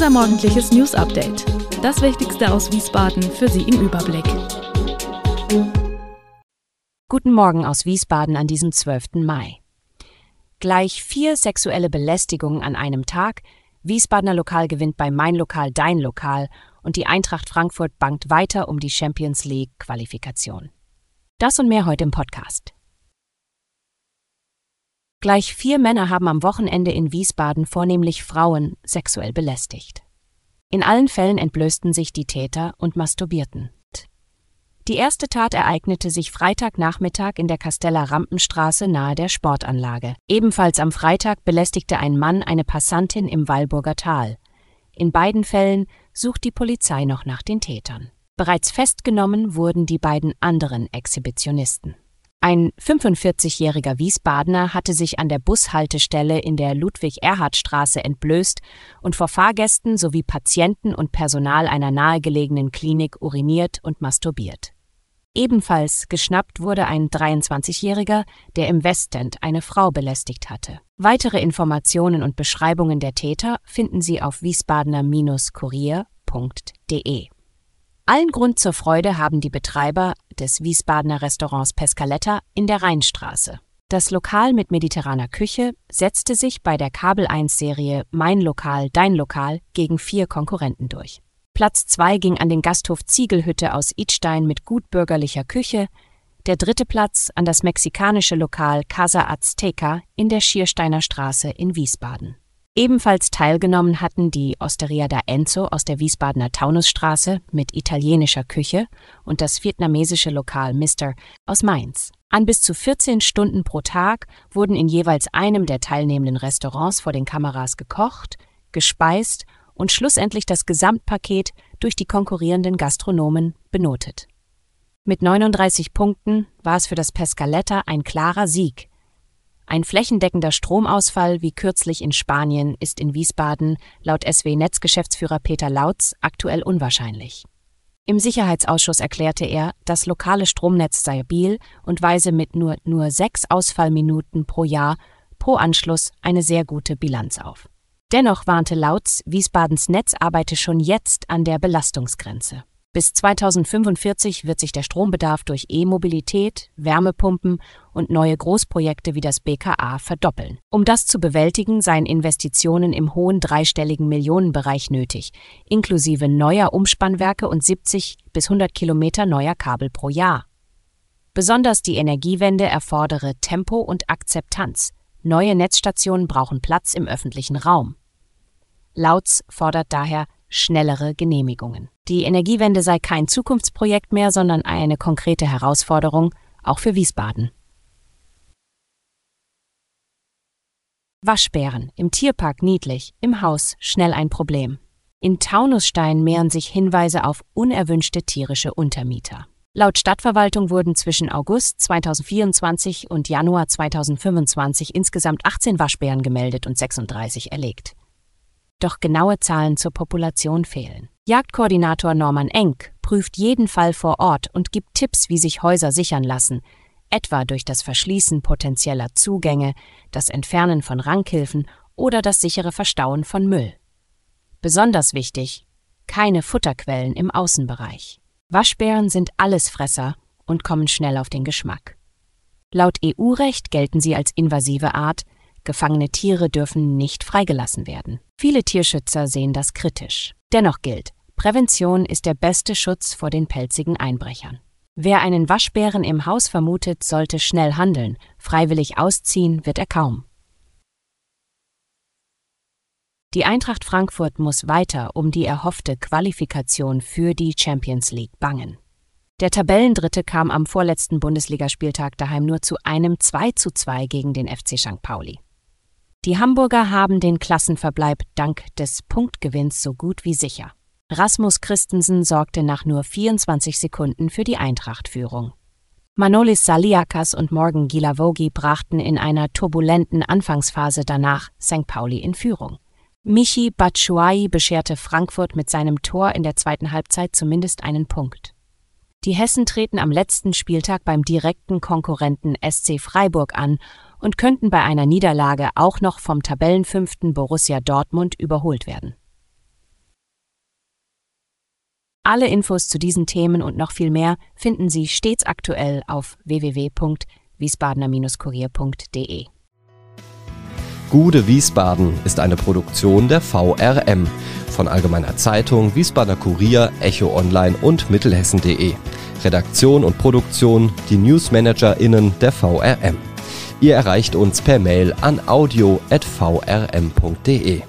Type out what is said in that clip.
Unser morgendliches News-Update. Das Wichtigste aus Wiesbaden für Sie im Überblick. Guten Morgen aus Wiesbaden an diesem 12. Mai. Gleich 4 sexuelle Belästigungen an einem Tag. Wiesbadener Lokal gewinnt bei Mein Lokal, Dein Lokal und die Eintracht Frankfurt bangt weiter um die Champions League-Qualifikation. Das und mehr heute im Podcast. Gleich 4 Männer haben am Wochenende in Wiesbaden vornehmlich Frauen sexuell belästigt. In allen Fällen entblößten sich die Täter und masturbierten. Die erste Tat ereignete sich Freitagnachmittag in der Kasteller Rampenstraße nahe der Sportanlage. Ebenfalls am Freitag belästigte ein Mann eine Passantin im Weilburger Tal. In beiden Fällen sucht die Polizei noch nach den Tätern. Bereits festgenommen wurden die beiden anderen Exhibitionisten. Ein 45-jähriger Wiesbadener hatte sich an der Bushaltestelle in der Ludwig-Erhard-Straße entblößt und vor Fahrgästen sowie Patienten und Personal einer nahegelegenen Klinik uriniert und masturbiert. Ebenfalls geschnappt wurde ein 23-jähriger, der im Westend eine Frau belästigt hatte. Weitere Informationen und Beschreibungen der Täter finden Sie auf wiesbadener-kurier.de. Allen Grund zur Freude haben die Betreiber des Wiesbadener Restaurants Pescaletta in der Rheinstraße. Das Lokal mit mediterraner Küche setzte sich bei der Kabel-1-Serie Mein Lokal, Dein Lokal gegen 4 Konkurrenten durch. Platz 2 ging an den Gasthof Ziegelhütte aus Idstein mit gutbürgerlicher Küche, der 3. Platz an das mexikanische Lokal Casa Azteca in der Schiersteiner Straße in Wiesbaden. Ebenfalls teilgenommen hatten die Osteria da Enzo aus der Wiesbadener Taunusstraße mit italienischer Küche und das vietnamesische Lokal Mr. aus Mainz. An bis zu 14 Stunden pro Tag wurden in jeweils einem der teilnehmenden Restaurants vor den Kameras gekocht, gespeist und schlussendlich das Gesamtpaket durch die konkurrierenden Gastronomen benotet. Mit 39 Punkten war es für das Pescaletta ein klarer Sieg. Ein flächendeckender Stromausfall wie kürzlich in Spanien ist in Wiesbaden laut SW-Netzgeschäftsführer Peter Lautz aktuell unwahrscheinlich. Im Sicherheitsausschuss erklärte er, das lokale Stromnetz sei stabil und weise mit nur 6 Ausfallminuten pro Jahr pro Anschluss eine sehr gute Bilanz auf. Dennoch warnte Lautz, Wiesbadens Netz arbeite schon jetzt an der Belastungsgrenze. Bis 2045 wird sich der Strombedarf durch E-Mobilität, Wärmepumpen und neue Großprojekte wie das BKA verdoppeln. Um das zu bewältigen, seien Investitionen im hohen dreistelligen Millionenbereich nötig, inklusive neuer Umspannwerke und 70 bis 100 Kilometer neuer Kabel pro Jahr. Besonders die Energiewende erfordere Tempo und Akzeptanz. Neue Netzstationen brauchen Platz im öffentlichen Raum. Lautz fordert daher schnellere Genehmigungen. Die Energiewende sei kein Zukunftsprojekt mehr, sondern eine konkrete Herausforderung, auch für Wiesbaden. Waschbären, im Tierpark niedlich, im Haus schnell ein Problem. In Taunusstein mehren sich Hinweise auf unerwünschte tierische Untermieter. Laut Stadtverwaltung wurden zwischen August 2024 und Januar 2025 insgesamt 18 Waschbären gemeldet und 36 erlegt. Doch genaue Zahlen zur Population fehlen. Jagdkoordinator Norman Enck prüft jeden Fall vor Ort und gibt Tipps, wie sich Häuser sichern lassen, etwa durch das Verschließen potenzieller Zugänge, das Entfernen von Rankhilfen oder das sichere Verstauen von Müll. Besonders wichtig: keine Futterquellen im Außenbereich. Waschbären sind Allesfresser und kommen schnell auf den Geschmack. Laut EU-Recht gelten sie als invasive Art. Gefangene Tiere dürfen nicht freigelassen werden. Viele Tierschützer sehen das kritisch. Dennoch gilt: Prävention ist der beste Schutz vor den pelzigen Einbrechern. Wer einen Waschbären im Haus vermutet, sollte schnell handeln. Freiwillig ausziehen wird er kaum. Die Eintracht Frankfurt muss weiter um die erhoffte Qualifikation für die Champions League bangen. Der Tabellendritte kam am vorletzten Bundesligaspieltag daheim nur zu einem 2:2 gegen den FC St. Pauli. Die Hamburger haben den Klassenverbleib dank des Punktgewinns so gut wie sicher. Rasmus Christensen sorgte nach nur 24 Sekunden für die Eintracht-Führung. Manolis Saliakas und Morgan Gilavogi brachten in einer turbulenten Anfangsphase danach St. Pauli in Führung. Michy Batshuayi bescherte Frankfurt mit seinem Tor in der zweiten Halbzeit zumindest einen Punkt. Die Hessen treten am letzten Spieltag beim direkten Konkurrenten SC Freiburg an und könnten bei einer Niederlage auch noch vom Tabellenfünften Borussia Dortmund überholt werden. Alle Infos zu diesen Themen und noch viel mehr finden Sie stets aktuell auf www.wiesbadener-kurier.de. Gude Wiesbaden ist eine Produktion der VRM von Allgemeiner Zeitung, Wiesbadener Kurier, Echo Online und Mittelhessen.de. Redaktion und Produktion die NewsmanagerInnen der VRM. Ihr erreicht uns per Mail an audio@vrm.de.